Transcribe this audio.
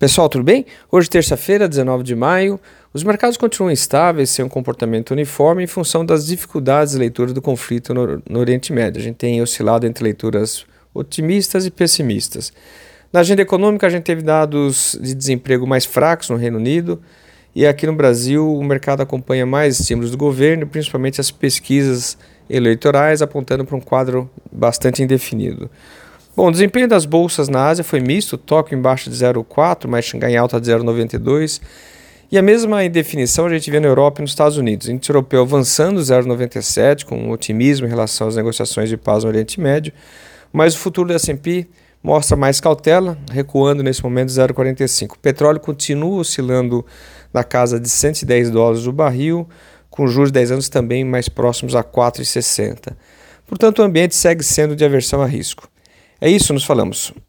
Pessoal, tudo bem? Hoje, terça-feira, 19 de maio, os mercados continuam estáveis, sem um comportamento uniforme em função das dificuldades de leitura do conflito no Oriente Médio. A gente tem oscilado entre leituras otimistas e pessimistas. Na agenda econômica, a gente teve dados de desemprego mais fracos no Reino Unido e aqui no Brasil o mercado acompanha mais estímulos do governo, principalmente as pesquisas eleitorais, apontando para um quadro bastante indefinido. Bom, o desempenho das bolsas na Ásia foi misto, Tóquio embaixo de 0,4, mas Xangai em alta de 0,92. E a mesma indefinição a gente vê na Europa e nos Estados Unidos. O índice europeu avançando 0,97, com otimismo em relação às negociações de paz no Oriente Médio, mas o futuro do S&P mostra mais cautela, recuando nesse momento 0,45. O petróleo continua oscilando na casa de $110 o barril, com juros de 10 anos também mais próximos a 4,60. Portanto, o ambiente segue sendo de aversão a risco. É isso, nos falamos.